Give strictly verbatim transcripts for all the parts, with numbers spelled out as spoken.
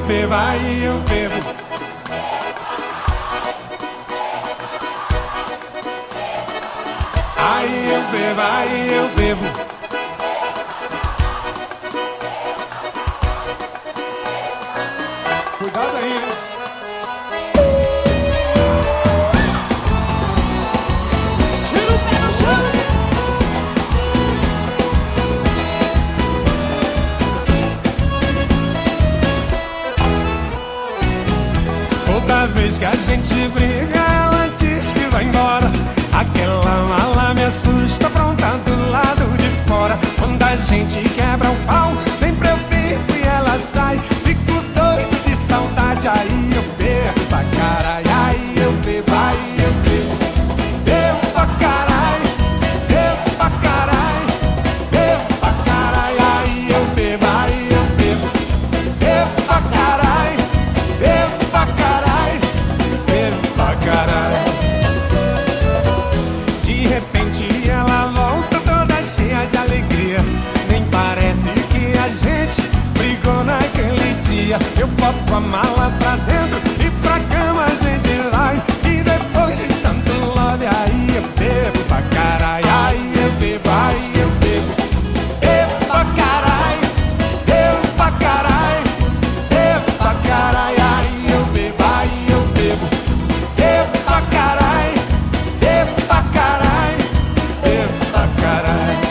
bebo, aí eu bebo. Aí eu bebo, aí eu bebo. Cuidado aí, hein? Tira o pé no chão. Toda vez que a gente briga, ela diz que vai embora. Aquela mala me assusta, pronta do lado de fora. Quando a gente quebra o pau, sempre eu fico e ela sai. Fico doido de saudade, aí eu bebo pra caralho. Aí eu bebo, aí eu bebo. Bebo pra caralho, bebo pra caralho, bebo pra caralho. Aí eu bebo, aí eu bebo. Bebo pra caralho, bebo pra caralho, bebo pra caralho. De repente ela volta toda cheia de alegria. Nem parece que a gente brigou naquele dia. Eu boto a mala pra dentro e pra cama a gente vai. E depois de tanto love, aí eu bebo pra caralho. Aí eu bebo, aí eu bebo. Bebo pra caralho, bebo pra caralho, bebo pra caralho. Aí eu bebo, aí eu bebo. Bebo pra caralho, bebo pra caralho, bebo pra caralho.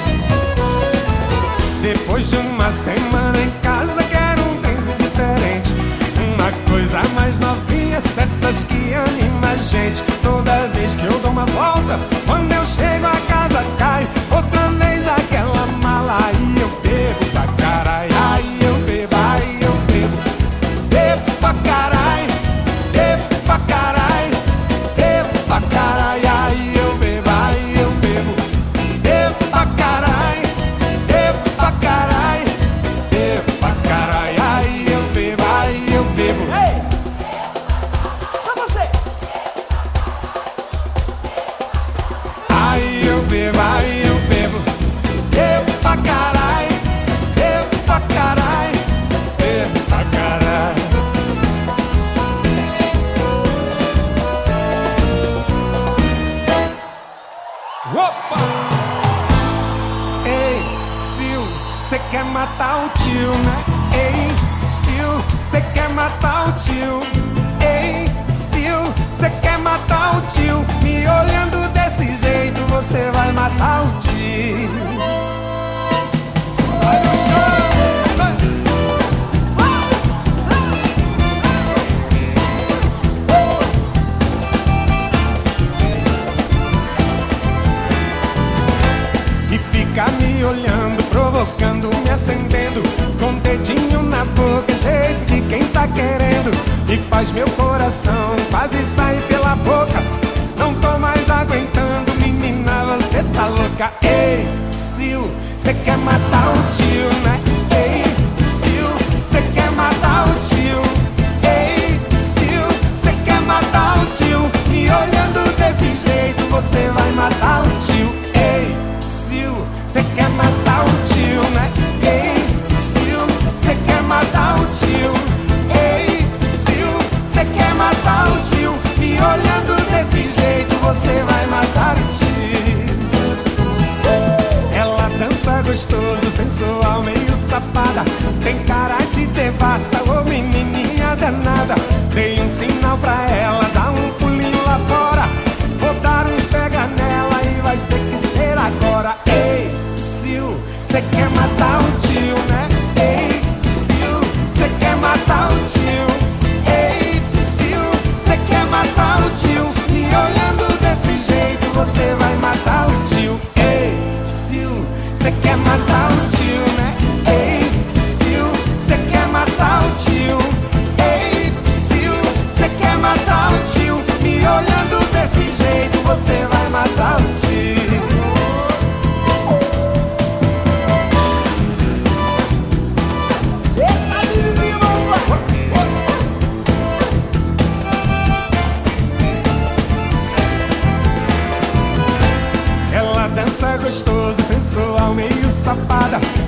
Depois de uma semana em casa, quero um benzo diferente. Uma coisa mais novinha, dessas que anima a gente. Toda vez que eu dou uma volta, quando eu chego a casa cai. Outra vez aquela mala, aí eu bebo pra caralho. Aí eu bebo, aí eu bebo. Bebo pra caralho, bebo pra caralho, bebo pra caralho. Aí eu bebo, aí eu bebo. Bebo pra caralho, bebo pra caralho, bebo pra caralho. Aí eu bebo, aí eu bebo. Ei! Só você! Aí eu bebo, aí eu bebo. Bebo pra caralho, bebo pra caralho, bebo pra caralho. Opa! Ei, Psyu, cê quer matar o tio, né? Ei, Psyu, cê quer matar o tio. Ei, Psyu, cê quer matar o tio. Me olhando desse jeito, você vai matar o tio. Sai do chão! E fica me olhando, provocando, me acendendo, com dedinho na boca, jeito de quem tá querendo. E faz meu coração quase sair pela boca. Não tô mais aguentando, menina, você tá louca. Ei, Psyu, cê quer matar o tio, né? Ei, Psyu, cê quer matar o tio. Ei, Psyu, cê quer matar o tio. Me olhando desse jeito, você vai matar o tio. Ei, Psyu, cê quer matar o tio, né? Ei, Psyu, cê quer matar o tio. Ei, Psyu, cê quer matar o tio. Me olhando desse jeito, você vai matar o tio. Ela dança gostoso, sensual, meio safada. Tem cara de devassa, ô menininha danada. Dei um sinal pra ela, dá um pulinho lá fora. Vou dar uns pega nela e vai ter que ser agora. Ei, Psyu, cê quer matar o tio, né? Ei, Psyu, cê quer matar o tio. Ei, Psyu, cê quer matar o tio. Me olhando desse jeito, você vai matar o tio. Ei, Psyu, cê quer matar o tio, né? Ei, Psyu, cê quer matar o tio. Ei, Psyu, cê quer matar o tio. Me olhando desse jeito, você vai matar o tio. Ela dança gostoso, sensual, meio safada.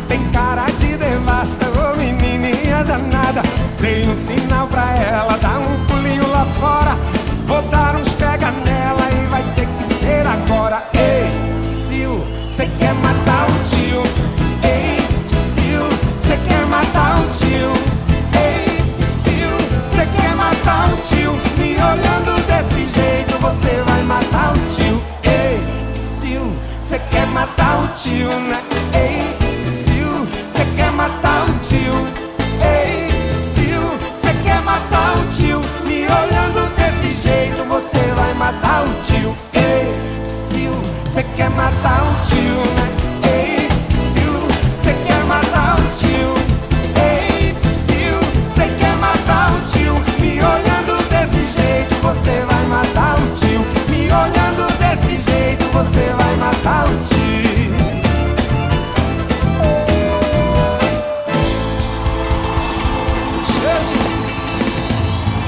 Dei um sinal pra ela, dá um pulinho lá fora. Vou dar uns pega nela e vai ter que ser agora. Ei, Psyu, cê quer matar o tio? Ei, Psyu, cê quer matar o tio? Ei, Psyu, cê quer matar o tio? Me olhando desse jeito, você vai matar o tio. Ei, Psyu, cê quer matar o tio, né? Ei, Psyu, cê quer matar o tio? Ei, Psyu, cê quer matar o tio? Me olhando desse jeito, você vai matar o tio. Ei, Psyu, cê quer matar o tio, né? Ei, Psyu, cê quer matar o tio? Ei, Psyu, cê quer matar o tio? Me olhando desse jeito, você vai matar o tio. Me olhando desse jeito, você vai matar o tio.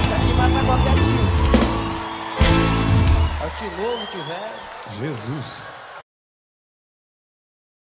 Qualquer tio. É o tio novo, o tio velho. Jesus.